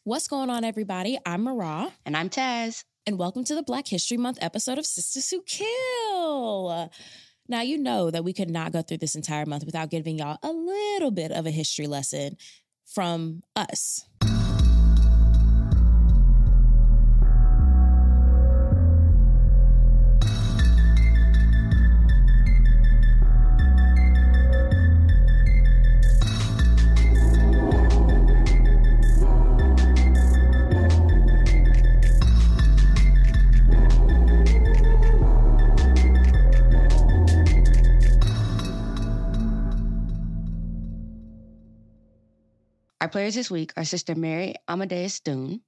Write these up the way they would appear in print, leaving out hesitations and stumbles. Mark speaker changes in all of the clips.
Speaker 1: What's going on, everybody? I'm Marah.
Speaker 2: And I'm Taz.
Speaker 1: And welcome to the Black History Month episode of Sisters Who Kill. Now, you know that we could not go through this entire month without giving y'all a little bit of a history lesson from us.
Speaker 2: Our players this week are Sister Mary Amadeus Doon,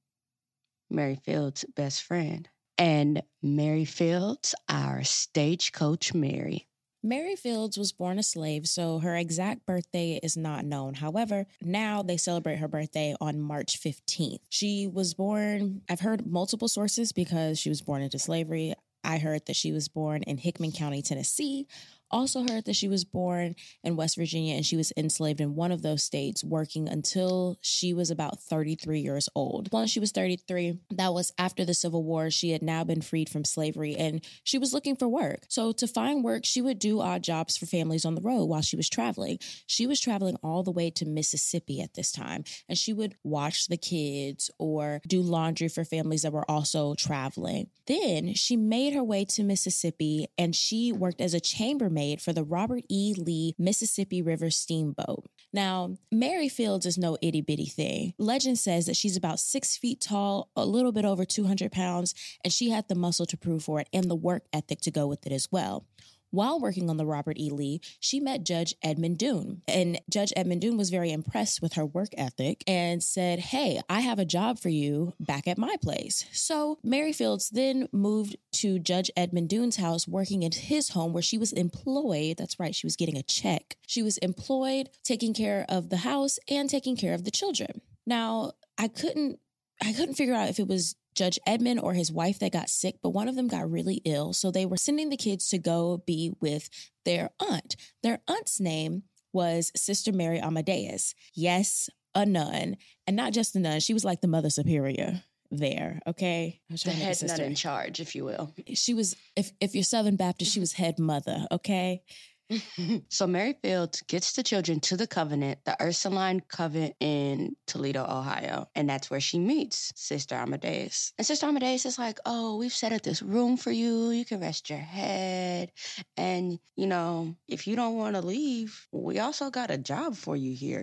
Speaker 2: Mary Fields' best friend, and Mary Fields, our stagecoach Mary.
Speaker 1: Mary Fields was born a slave, so her exact birthday is not known. However, now they celebrate her birthday on March 15th. She was born, I've heard multiple sources because she was born into slavery. I heard that she was born in Hickman County, Tennessee. Also heard that she was born in West Virginia and she was enslaved in one of those states, working until she was about 33 years old. Once she was 33, that was after the Civil War. She had now been freed from slavery and she was looking for work. So to find work, she would do odd jobs for families on the road while she was traveling. She was traveling all the way to Mississippi at this time, and she would watch the kids or do laundry for families that were also traveling. Then she made her way to Mississippi and she worked as a chambermaid for the Robert E. Lee Mississippi River Steamboat. Now, Mary Fields is no itty bitty thing. Legend says that she's about 6 feet tall, a little bit over 200 pounds, and she had the muscle to prove for it and the work ethic to go with it as well. While working on the Robert E. Lee, she met Judge Edmund Doon, and Judge Edmund Doon was very impressed with her work ethic and said, "Hey, I have a job for you back at my place." So Mary Fields then moved to Judge Edmund Doon's house, working in his home where she was employed. That's right, she was getting a check. She was employed, taking care of the house and taking care of the children. Now, I couldn't figure out if it was Judge Edmund or his wife that got sick, but one of them got really ill. So they were sending the kids to go be with their aunt. Their aunt's name was Sister Mary Amadeus. Yes, a nun. And not just a nun. She was like the Mother Superior there, okay?
Speaker 2: The head nun in charge, if you will.
Speaker 1: She was, if you're Southern Baptist, she was head mother, okay?
Speaker 2: So Mary Fields gets the children to the Covenant, the Ursuline Convent in Toledo, Ohio. And that's where she meets Sister Amadeus. And Sister Amadeus is like, "Oh, we've set up this room for you. You can rest your head. And, if you don't want to leave, we also got a job for you here,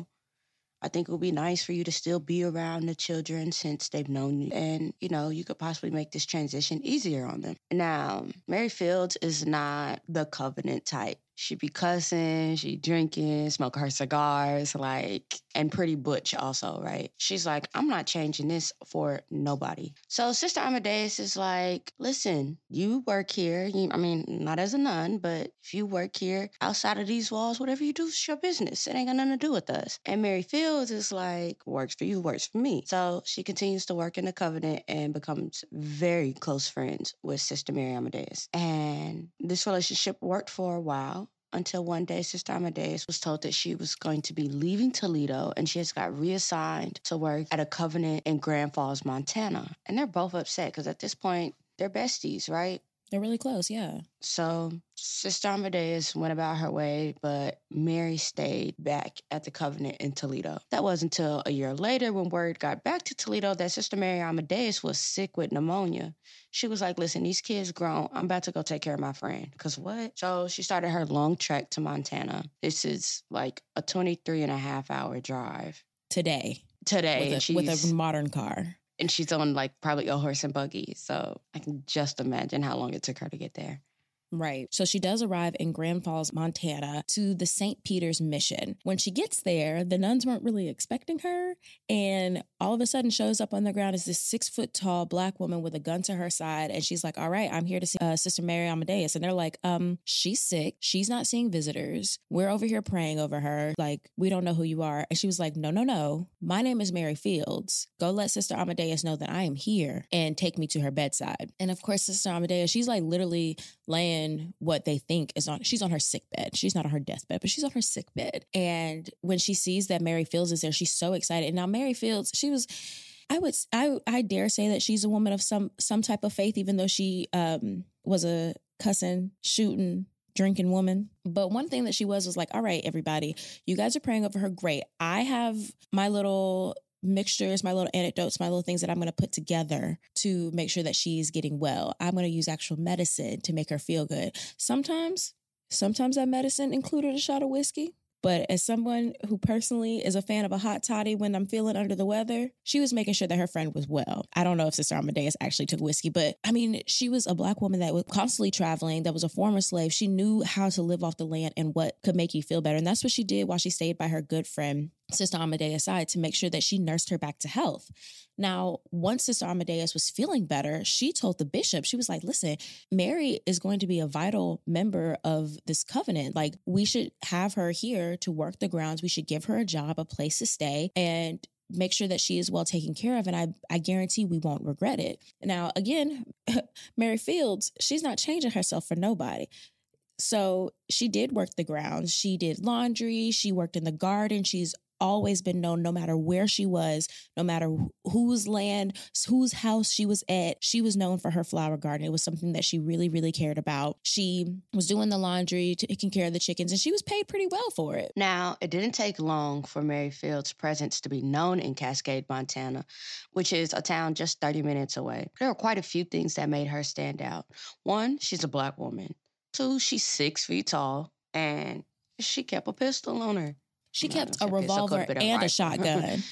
Speaker 2: I think it would be nice for you to still be around the children since they've known you. And, you could possibly make this transition easier on them." Now, Mary Fields is not the Covenant type. She be cussing, she drinking, smoking her cigars, and pretty butch also, right? She's like, "I'm not changing this for nobody." So Sister Amadeus is like, "Listen, you work here. Not as a nun, but if you work here outside of these walls, whatever you do is your business. It ain't got nothing to do with us." And Mary Fields is like, "Works for you, works for me." So she continues to work in the Covenant and becomes very close friends with Sister Mary Amadeus. And this relationship worked for a while, until one day Sister Amadeus was told that she was going to be leaving Toledo and she has got reassigned to work at a Covenant in Grand Falls, Montana. And they're both upset because at this point, they're besties, right?
Speaker 1: They're really close, yeah.
Speaker 2: So Sister Amadeus went about her way, but Mary stayed back at the Covenant in Toledo. That wasn't until a year later when word got back to Toledo that Sister Mary Amadeus was sick with pneumonia. She was like, "Listen, these kids grown. I'm about to go take care of my friend." Because what? So she started her long trek to Montana. This is like a 23-and-a-half-hour drive.
Speaker 1: Today. With a modern car.
Speaker 2: And she's on probably a horse and buggy. So I can just imagine how long it took her to get there.
Speaker 1: Right. So she does arrive in Grand Falls, Montana to the St. Peter's Mission. When she gets there, the nuns weren't really expecting her. And all of a sudden shows up on the ground is this 6-foot-tall Black woman with a gun to her side. And she's like, "All right, I'm here to see Sister Mary Amadeus." And they're like, she's sick. She's not seeing visitors. We're over here praying over her. We don't know who you are. And she was like, No. My name is Mary Fields. Go let Sister Amadeus know that I am here and take me to her bedside. And of course, Sister Amadeus, she's literally laying what they think is on, she's on her sick bed. She's not on her deathbed, but she's on her sick bed. And when she sees that Mary Fields is there, she's so excited. And now Mary Fields, she was, I dare say that she's a woman of some type of faith, even though she was a cussing, shooting, drinking woman. But one thing that she was like, all right, everybody, you guys are praying over her. Great. I have my little mixtures, my little anecdotes, my little things that I'm going to put together to make sure that she's getting well. I'm going to use actual medicine to make her feel good. Sometimes that medicine included a shot of whiskey. But as someone who personally is a fan of a hot toddy when I'm feeling under the weather, she was making sure that her friend was well. I don't know if Sister Amadeus actually took whiskey, but I mean, she was a Black woman that was constantly traveling, that was a former slave. She knew how to live off the land and what could make you feel better. And that's what she did while she stayed by her good friend, Sister Amadeus' side, to make sure that she nursed her back to health. Now, once Sister Amadeus was feeling better, she told the bishop, she was like, listen, Mary is going to be a vital member of this covenant. Like, we should have her here to work the grounds. We should give her a job, a place to stay, and make sure that she is well taken care of. And I guarantee we won't regret it. Now, again, Mary Fields, she's not changing herself for nobody. So she did work the grounds. She did laundry. She worked in the garden. She's always been known, no matter where she was, no matter whose land, whose house she was at, she was known for her flower garden. It was something that she really, really cared about. She was doing the laundry, taking care of the chickens, and she was paid pretty well for it.
Speaker 2: Now, it didn't take long for Mary Fields' presence to be known in Cascade, Montana, which is a town just 30 minutes away. There were quite a few things that made her stand out. One, she's a Black woman. Two, she's 6 feet tall, and she kept a pistol on her.
Speaker 1: She kept a revolver and a shotgun.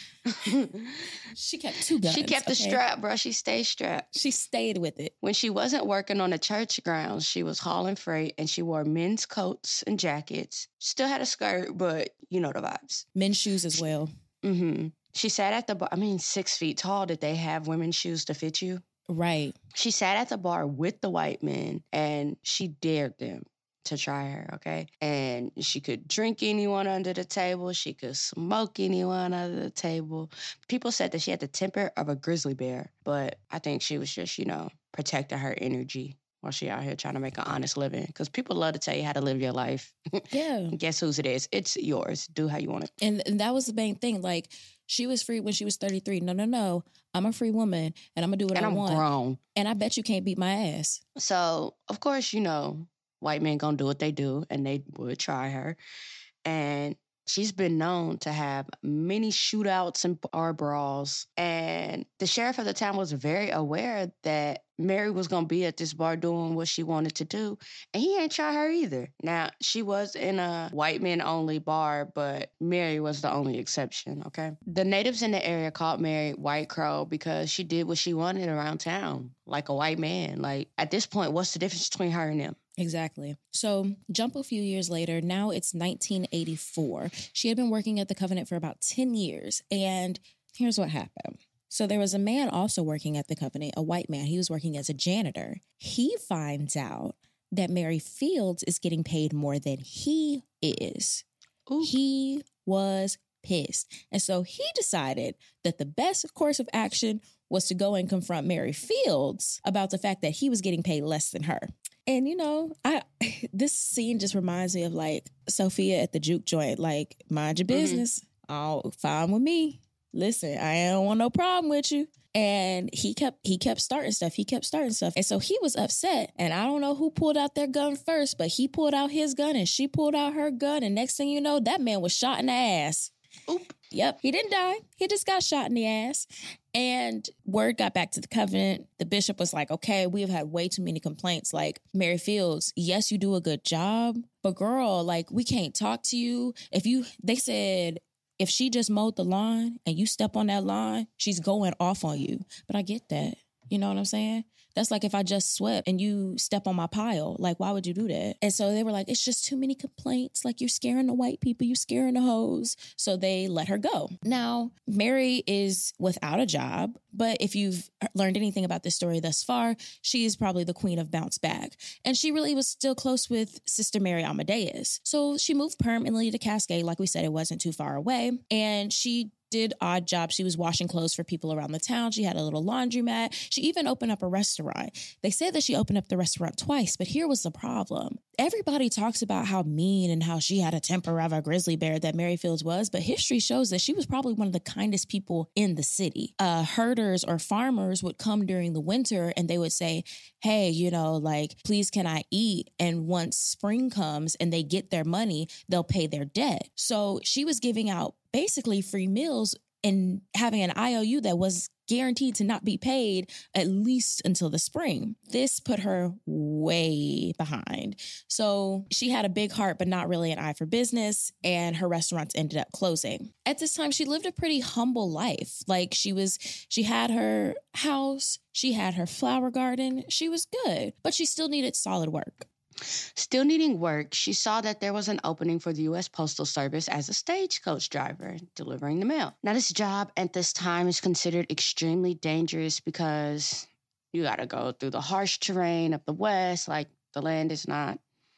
Speaker 1: She kept 2 guns.
Speaker 2: She kept the strap, bro. She stayed strapped.
Speaker 1: She stayed with it.
Speaker 2: When she wasn't working on the church grounds, she was hauling freight, and she wore men's coats and jackets. Still had a skirt, but you know the vibes.
Speaker 1: Men's shoes as well.
Speaker 2: Mm-hmm. She sat at the bar. 6 feet tall. Did they have women's shoes to fit you?
Speaker 1: Right.
Speaker 2: She sat at the bar with the white men, and she dared them to try her, okay? And she could drink anyone under the table. She could smoke anyone under the table. People said that she had the temper of a grizzly bear, but I think she was just, protecting her energy while she out here trying to make an honest living. Because people love to tell you how to live your life.
Speaker 1: Yeah.
Speaker 2: Guess whose it is? It's yours. Do how you want it.
Speaker 1: And that was the main thing. Like, she was free when she was 33. No. I'm a free woman, and I'm going to do what I want.
Speaker 2: And I'm grown.
Speaker 1: And I bet you can't beat my ass.
Speaker 2: So, of course, white men gonna do what they do, and they would try her. And she's been known to have many shootouts and bar brawls. And the sheriff of the town was very aware that Mary was gonna be at this bar doing what she wanted to do, and he ain't try her either. Now, she was in a white men only bar, but Mary was the only exception, okay? The natives in the area called Mary White Crow because she did what she wanted around town, like a white man. Like, at this point, what's the difference between her and them?
Speaker 1: Exactly. So jump a few years later. Now it's 1984. She had been working at the Covenant for about 10 years. And here's what happened. So there was a man also working at the Covenant, a white man. He was working as a janitor. He finds out that Mary Fields is getting paid more than he is. Ooh. He was pissed. And so he decided that the best course of action was to go and confront Mary Fields about the fact that he was getting paid less than her. And, this scene just reminds me of, like, Sophia at the juke joint. Like, mind your business. Oh, fine with me. Listen, I don't want no problem with you. And he kept starting stuff. And so he was upset. And I don't know who pulled out their gun first, but he pulled out his gun and she pulled out her gun. And next thing you know, that man was shot in the ass. Oop. Yep, he didn't die. He just got shot in the ass. And word got back to the Covenant. The bishop was like, okay, we have had way too many complaints. Like, Mary Fields, yes, you do a good job, but girl, like, we can't talk to you. They said, if she just mowed the lawn and you step on that lawn, she's going off on you. But I get that. You know what I'm saying? That's like if I just swept and you step on my pile. Like, why would you do that? And so they were like, it's just too many complaints. Like, you're scaring the white people. You're scaring the hoes. So they let her go. Now, Mary is without a job. But if you've learned anything about this story thus far, she is probably the queen of bounce back. And she really was still close with Sister Mary Amadeus. So she moved permanently to Cascade. Like we said, it wasn't too far away. And she did odd jobs. She was washing clothes for people around the town. She had a little laundromat. She even opened up a restaurant. They said that she opened up the restaurant twice, but here was the problem. Everybody talks about how mean and how she had a temper of a grizzly bear that Mary Fields was, but history shows that she was probably one of the kindest people in the city. Herders or farmers would come during the winter and they would say, hey, like, please can I eat? And once spring comes and they get their money, they'll pay their debt. So she was giving out basically free meals and having an IOU that was guaranteed to not be paid at least until the spring. This put her way behind. So she had a big heart, but not really an eye for business, and her restaurants ended up closing. At this time, she lived a pretty humble life. Like she had her house, she had her flower garden, she was good, but she still needed solid work.
Speaker 2: Still needing work, she saw that there was an opening for the U.S. Postal Service as a stagecoach driver, delivering the mail. Now, this job at this time is considered extremely dangerous because you got to go through the harsh terrain of the West. Like, the land is not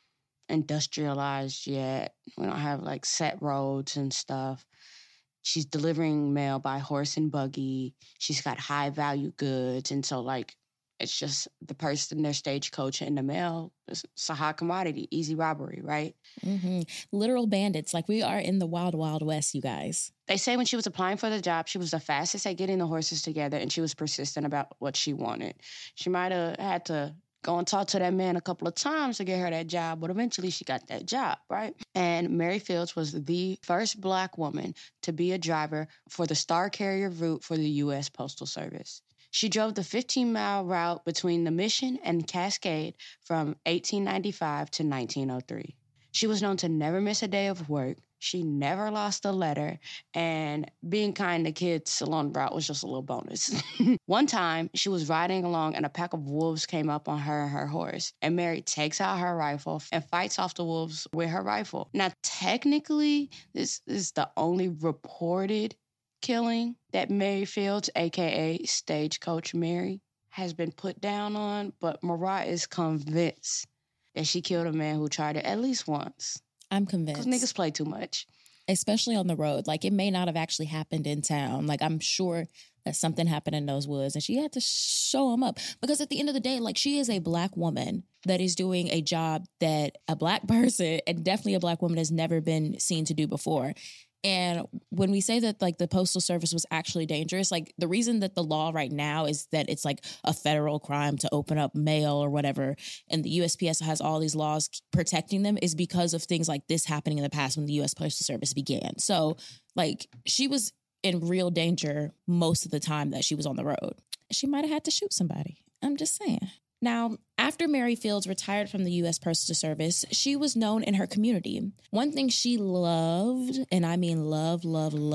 Speaker 2: industrialized yet. We don't have, like, set roads and stuff. She's delivering mail by horse and buggy. She's got high-value goods. And so, like, it's just the person, their stagecoach, and the mail. It's a hot commodity, easy robbery, right?
Speaker 1: Mm-hmm. Literal bandits. Like, we are in the wild, wild west, you guys.
Speaker 2: They say when she was applying for the job, she was the fastest at getting the horses together, and she was persistent about what she wanted. She might have had to go and talk to that man a couple of times to get her that job, but eventually she got that job, right? And Mary Fields was the first Black woman to be a driver for the Star Carrier route for the U.S. Postal Service. She drove the 15-mile route between the Mission and Cascade from 1895 to 1903. She was known to never miss a day of work. She never lost a letter, and being kind to kids along the route was just a little bonus. One time, she was riding along and a pack of wolves came up on her and her horse, and Mary takes out her rifle and fights off the wolves with her rifle. Now, technically, this is the only reported killing that Mary Fields, a.k.a. Stagecoach Mary, has been put down on, but Mariah is convinced that she killed a man who tried it at least once.
Speaker 1: I'm convinced.
Speaker 2: Because niggas play too much.
Speaker 1: Especially on the road. Like, it may not have actually happened in town. Like, I'm sure that something happened in those woods and she had to show him up. Because at the end of the day, like, she is a Black woman that is doing a job that a Black person, and definitely a Black woman, has never been seen to do before. And when we say that, like, the Postal Service was actually dangerous, like, the reason that the law right now is that it's like a federal crime to open up mail or whatever, and the USPS has all these laws protecting them, is because of things like this happening in the past when the U.S. Postal Service began. So, like, she was in real danger most of the time that she was on the road. She might have had to shoot somebody. I'm just saying. Now, after Mary Fields retired from the U.S. Postal Service, she was known in her community. One thing she loved, and I mean love,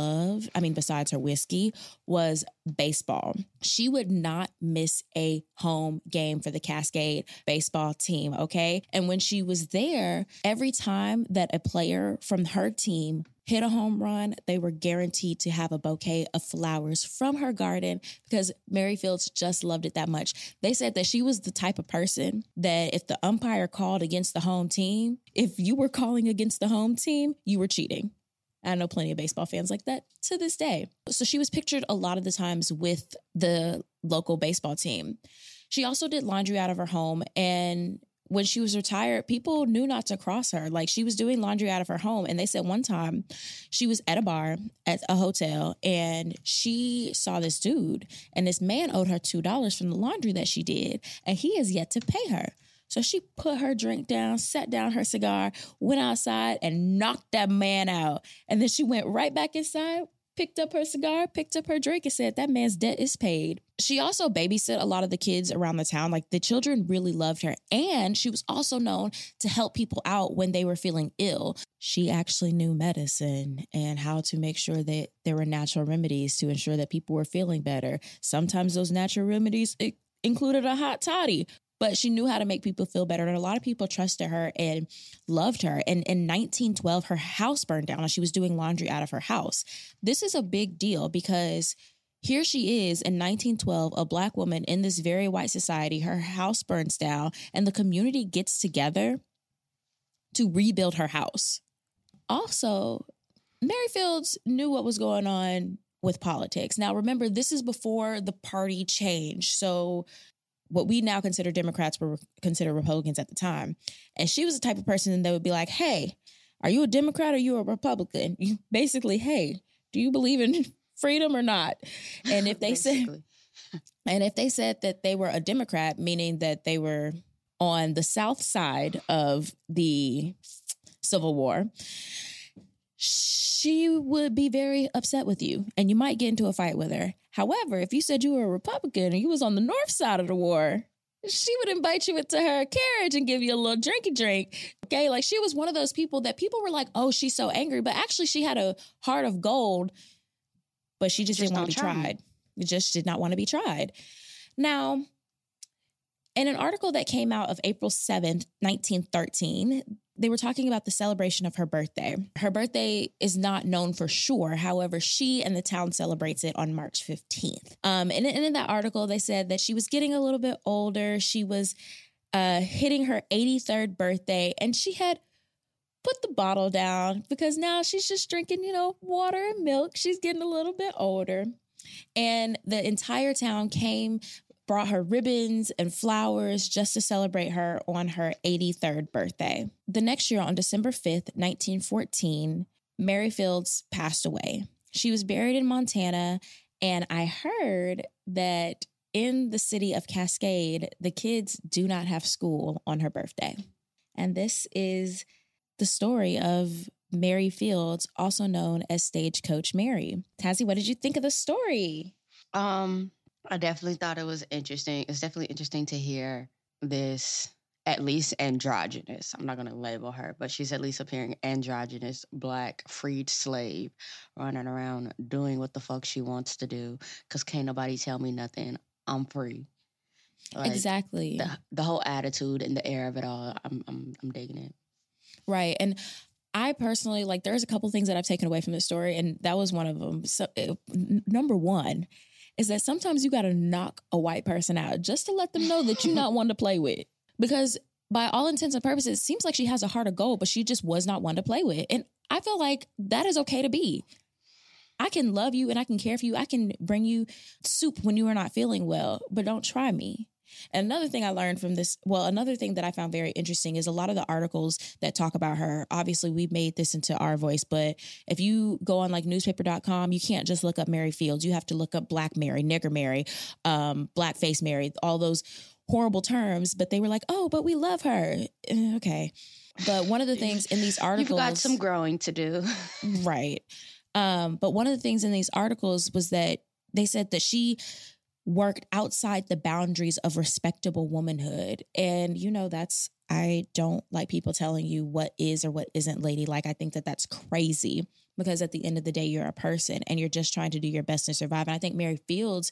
Speaker 1: besides her whiskey, was baseball. She would not miss a home game for the Cascade baseball team, okay? And when she was there, every time that a player from her team hit a home run, they were guaranteed to have a bouquet of flowers from her garden because Mary Fields just loved it that much. They said that she was the type of person that if the umpire called against the home team, if you were calling against the home team, you were cheating. I know plenty of baseball fans like that to this day. So she was pictured a lot of the times with the local baseball team. She also did laundry out of her home, and when she was retired, people knew not to cross her. Like, she was doing laundry out of her home. And they said one time she was at a bar at a hotel and she saw this dude, and this man owed her $2 from the laundry that she did, and he has yet to pay her. So she put her drink down, sat down her cigar, went outside and knocked that man out. And then she went right back inside, picked up her cigar, picked up her drink, and said, that man's debt is paid. She also babysit a lot of the kids around the town. Like, the children really loved her. And she was also known to help people out when they were feeling ill. She actually knew medicine and how to make sure that there were natural remedies to ensure that people were feeling better. Sometimes those natural remedies included a hot toddy. But she knew how to make people feel better. And a lot of people trusted her and loved her. And in 1912, her house burned down and she was doing laundry out of her house. This is a big deal because here she is in 1912, a Black woman in this very white society. Her house burns down and the community gets together to rebuild her house. Also, Mary Fields knew what was going on with politics. Now, remember, this is before the party changed. So what we now consider Democrats were considered Republicans at the time. And she was the type of person that would be like, hey, are you a Democrat or are you a Republican? You basically, hey, do you believe in freedom or not? And if they said, that they were a Democrat, meaning that they were on the South side of the Civil War, she would be very upset with you and you might get into a fight with her. However, if you said you were a Republican and you was on the North side of the war, she would invite you into her carriage and give you a little drinky drink. Okay, like she was one of those people that people were like, oh, she's so angry. But actually she had a heart of gold, but she just didn't want to be tried. It just did not want to be tried. Now, in an article that came out of April 7th, 1913, they were talking about the celebration of her birthday. Her birthday is not known for sure. However, she and the town celebrates it on March 15th. And in that article, they said that she was getting a little bit older. She was hitting her 83rd birthday, and she had put the bottle down because now she's just drinking, water and milk. She's getting a little bit older. And the entire town brought her ribbons and flowers just to celebrate her on her 83rd birthday. The next year, on December 5th, 1914, Mary Fields passed away. She was buried in Montana, and I heard that in the city of Cascade, the kids do not have school on her birthday. And this is the story of Mary Fields, also known as Stagecoach Mary. Tazzy, what did you think of the story?
Speaker 2: I definitely thought it was interesting. It's definitely interesting to hear this, at least androgynous. I'm not going to label her, but she's at least appearing androgynous, Black, freed slave, running around doing what the fuck she wants to do because can't nobody tell me nothing. I'm free. Like,
Speaker 1: exactly.
Speaker 2: The whole attitude and the air of it all, I'm digging it.
Speaker 1: Right. And I personally, there's a couple things that I've taken away from this story, and that was one of them. So, number one is that sometimes you got to knock a white person out just to let them know that you're not one to play with. Because by all intents and purposes, it seems like she has a heart of gold, but she just was not one to play with. And I feel like that is okay to be. I can love you and I can care for you. I can bring you soup when you are not feeling well, but don't try me. And another thing I learned from this, another thing that I found very interesting is a lot of the articles that talk about her. Obviously, we made this into our voice, but if you go on newspaper.com, you can't just look up Mary Fields. You have to look up Black Mary, Nigger Mary, Blackface Mary, all those horrible terms. But they were like, oh, but we love her. Okay. But one of the things in these articles...
Speaker 2: You've got some growing to do.
Speaker 1: Right. But one of the things in these articles was that they said that she worked outside the boundaries of respectable womanhood. And, I don't like people telling you what is or what isn't ladylike. I think that that's crazy because at the end of the day, you're a person and you're just trying to do your best to survive. And I think Mary Fields,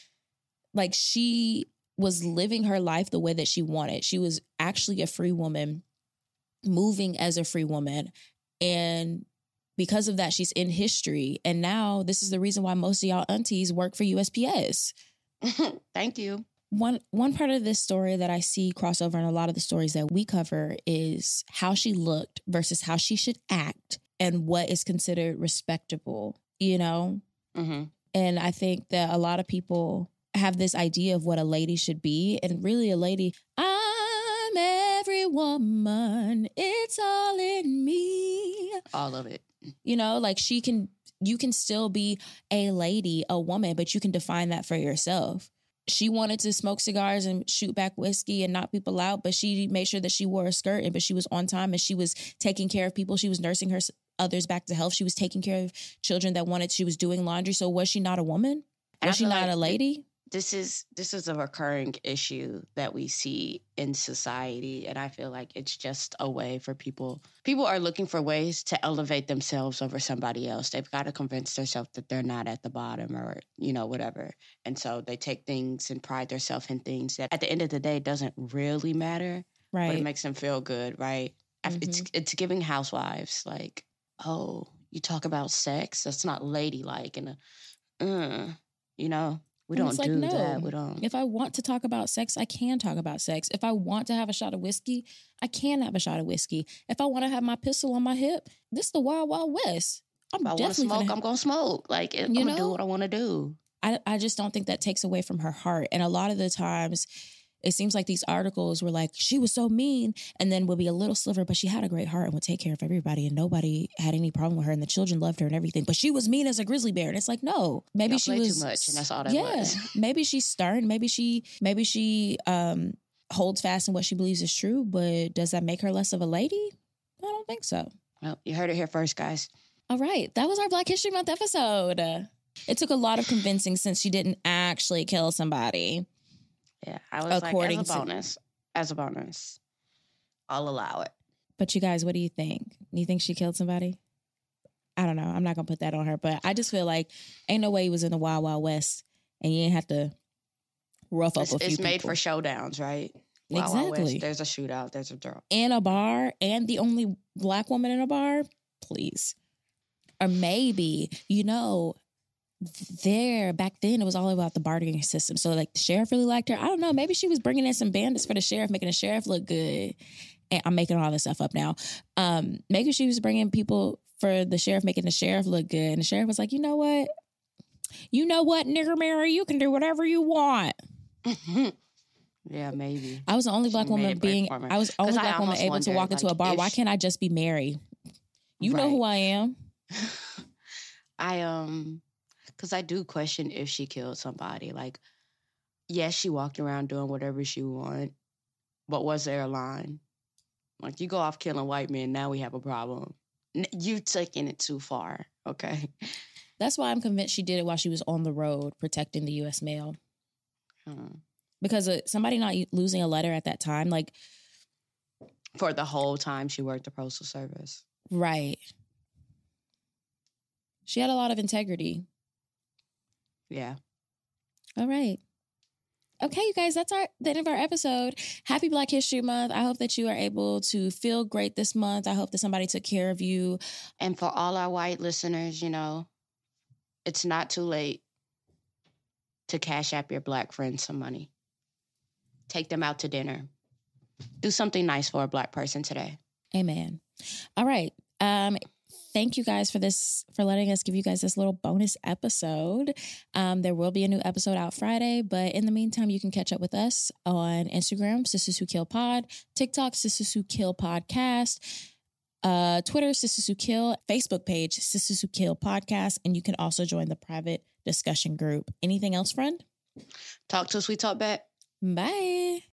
Speaker 1: she was living her life the way that she wanted. She was actually a free woman, moving as a free woman. And because of that, she's in history. And now this is the reason why most of y'all aunties work for USPS.
Speaker 2: Thank you.
Speaker 1: One part of this story that I see crossover in a lot of the stories that we cover is how she looked versus how she should act and what is considered respectable, Mm-hmm. And I think that a lot of people have this idea of what a lady should be. And really a lady, I'm every woman. It's all in me.
Speaker 2: All of it.
Speaker 1: You can still be a lady, a woman, but you can define that for yourself. She wanted to smoke cigars and shoot back whiskey and knock people out, but she made sure that she wore a skirt, but she was on time and she was taking care of people. She was nursing others back to health. She was taking care of children that she was doing laundry. So was she not a woman? Was she not a lady?
Speaker 2: This is a recurring issue that we see in society, and I feel like it's just a way for people. People are looking for ways to elevate themselves over somebody else. They've got to convince themselves that they're not at the bottom or, whatever. And so they take things and pride themselves in things that at the end of the day doesn't really matter. Right. But it makes them feel good, right? Mm-hmm. It's giving housewives oh, you talk about sex? That's not ladylike. And, we don't do that. We don't.
Speaker 1: If I want to talk about sex, I can talk about sex. If I want to have a shot of whiskey, I can have a shot of whiskey. If I want to have my pistol on my hip, this is the Wild Wild West.
Speaker 2: If I want to smoke, I'm going to smoke. Like, I'm going to do what I want to do.
Speaker 1: I just don't think that takes away from her heart. And a lot of the times, it seems like these articles were like, she was so mean, and then would be a little sliver, but she had a great heart and would take care of everybody, and nobody had any problem with her, and the children loved her and everything. But she was mean as a grizzly bear, and it's like, no, maybe she was
Speaker 2: too much, and that's all that was.
Speaker 1: Maybe she's stern, maybe she holds fast in what she believes is true, but does that make her less of a lady? I don't think so.
Speaker 2: Well, you heard it here first, guys.
Speaker 1: All right, that was our Black History Month episode. It took a lot of convincing since she didn't actually kill somebody.
Speaker 2: Yeah, I was as a bonus, I'll allow it.
Speaker 1: But you guys, what do you think? You think she killed somebody? I don't know. I'm not going to put that on her, but I just feel like ain't no way he was in the Wild Wild West and you ain't have to rough up a few people.
Speaker 2: It's made for showdowns, right? Wild Wild West, there's a shootout, there's a draw.
Speaker 1: In a bar, and the only Black woman in a bar? Please. Or maybe, back then it was all about the bargaining system. So like the sheriff really liked her. I don't know. Maybe she was bringing in some bandits for the sheriff, making the sheriff look good. And I'm making all this stuff up now. Maybe she was bringing people for the sheriff, making the sheriff look good. And the sheriff was like, you know what, nigger Mary, you can do whatever you want.
Speaker 2: Yeah, maybe.
Speaker 1: I was the only Black woman able to walk into a bar. Why can't I just be Mary? You know who I am.
Speaker 2: Because I do question if she killed somebody. Like, yes, she walked around doing whatever she wanted, but was there a line? Like, you go off killing white men, now we have a problem. You taking it too far, okay?
Speaker 1: That's why I'm convinced she did it while she was on the road protecting the U.S. mail. Because somebody not losing a letter at that time, like...
Speaker 2: For the whole time she worked the Postal Service.
Speaker 1: Right. She had a lot of integrity.
Speaker 2: Yeah.
Speaker 1: All right. Okay, you guys, that's the end of our episode. Happy Black History Month. I hope that you are able to feel great this month. I hope that somebody took care of you.
Speaker 2: And for all our white listeners, it's not too late to cash app your Black friends some money. Take them out to dinner. Do something nice for a Black person today.
Speaker 1: Amen. All right. Thank you guys for letting us give you guys this little bonus episode. There will be a new episode out Friday, but in the meantime, you can catch up with us on Instagram, Sisters Who Kill Pod, TikTok, Sisters Who Kill Podcast, Twitter, Sisters Who Kill, Facebook page, Sisters Who Kill Podcast, and you can also join the private discussion group. Anything else, friend?
Speaker 2: Talk to us, we talk back.
Speaker 1: Bye.